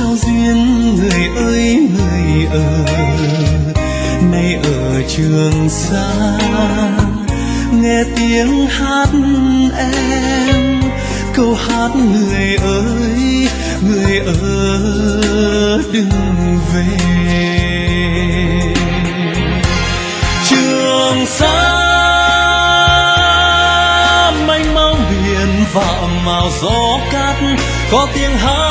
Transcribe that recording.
sao duyên người ơi người nay ở Trường Sa nghe tiếng hát em, câu hát người ơi người đừng về. Trường Sa mênh mông biển vạm màu gió cát, có tiếng hát